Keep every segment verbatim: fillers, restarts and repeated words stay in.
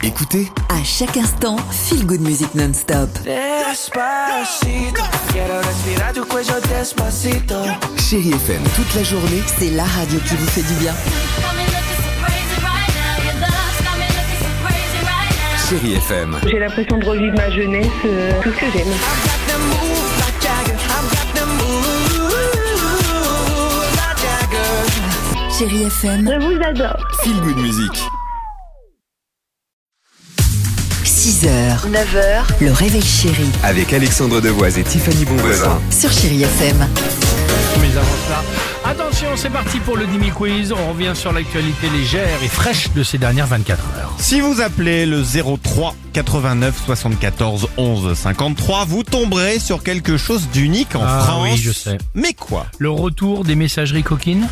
Écoutez, à chaque instant, Feel Good Music non-stop. Despacito, quiero respirar tu cuello despacito. Chérie F M toute la journée. C'est la radio qui vous fait du bien. Chérie F M. J'ai l'impression de revivre ma jeunesse, euh, tout ce que j'aime. Chérie F M, Je vous adore. Feel Good Music. six heures, neuf heures, le réveil chéri Avec Alexandre Devoise et Tiffany Bonvoisin. sur Chérie F M. Mais avant cela, attention, c'est parti pour le Dimi Quiz. On revient sur l'actualité légère et fraîche de ces dernières vingt-quatre heures. Si vous appelez le zéro trois quatre-vingt-neuf soixante-quatorze onze cinquante-trois, vous tomberez sur quelque chose d'unique en Ah France. oui, je sais. Mais quoi? Le retour des messageries coquines.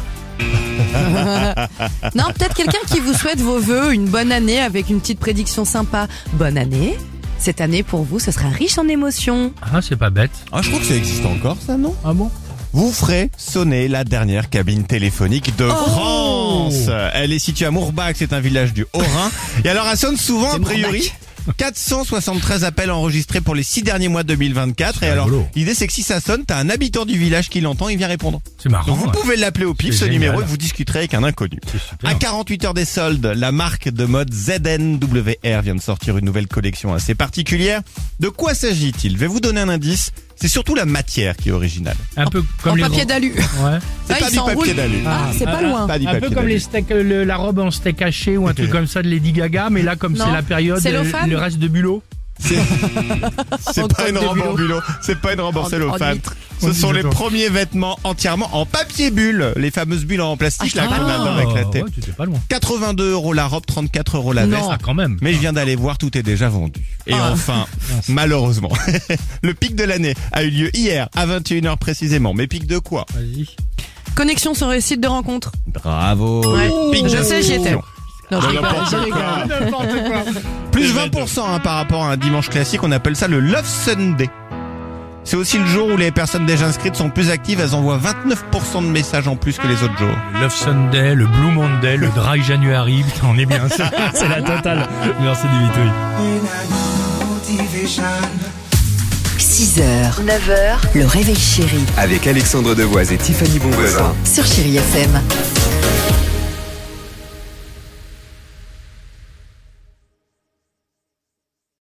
Non, peut-être quelqu'un qui vous souhaite vos vœux, une bonne année avec une petite prédiction sympa. Bonne année. Cette année, pour vous, ce sera riche en émotions. Ah, c'est pas bête. Ah, je crois que ça existe encore, ça, non? Ah bon? Vous ferez sonner la dernière cabine téléphonique de France. Elle est située à Mourbach, c'est un village du Haut-Rhin. Et alors, elle sonne souvent, a priori. quatre cent soixante-treize appels enregistrés pour les six derniers mois deux mille vingt-quatre. C'est Et alors, rigolo. l'idée c'est que si ça sonne, t'as un habitant du village qui l'entend, il vient répondre. C'est marrant. Donc vous ouais. pouvez l'appeler au pif, C'est ce génial. numéro, et vous discuterez avec un inconnu. C'est super. À quarante-huit heures des soldes, la marque de mode Z N W R vient de sortir une nouvelle collection assez particulière. De quoi s'agit-il? Je vais vous donner un indice. C'est surtout la matière qui est originale. Un peu comme En les papier d'alu. Ouais. C'est Ah, pas il du s'enroule. papier d'alu. Ah, c'est pas Ah, loin. Pas du Un papier peu comme d'alu. les steaks, le- la robe en steak haché ou un truc comme ça de Lady Gaga, mais là comme Non. c'est la période, Cellophane. le reste de bulot. C'est En pas une coque de robe en bulot. bulot. C'est pas une robe en En- cellophane. en huître. Ce On sont dit les j'adore. premiers vêtements entièrement en papier bulle. Les fameuses bulles en plastique là Ah, qu'on adore Ah, éclater. ouais, tu étais pas loin. quatre-vingt-deux euros la robe, trente-quatre euros la veste. Non. Ah, quand même. Mais je viens d'aller voir, tout est déjà vendu. Et Ah. enfin, malheureusement, le pic de l'année a eu lieu hier à vingt et une heures précisément. Mais pic de quoi? Vas-y. Connexion sur les sites de rencontres. Bravo. Ouais. Pic Je de sais, j'y étais. Non, je rigole, n'importe je rigole. quoi. Plus vingt pour cent hein, par rapport à un dimanche classique, on appelle ça le Love Sunday. C'est aussi le jour où les personnes déjà inscrites sont plus actives, elles envoient vingt-neuf pour cent de messages en plus que les autres jours. Le Love Sunday, le Blue Monday, le Dry January, putain, on est bien, c'est, c'est la totale. Merci Dimitri. six heures, neuf heures, le réveil chéri Avec Alexandre Devoise et Tiffany Bonvoisin. sur Chérie F M.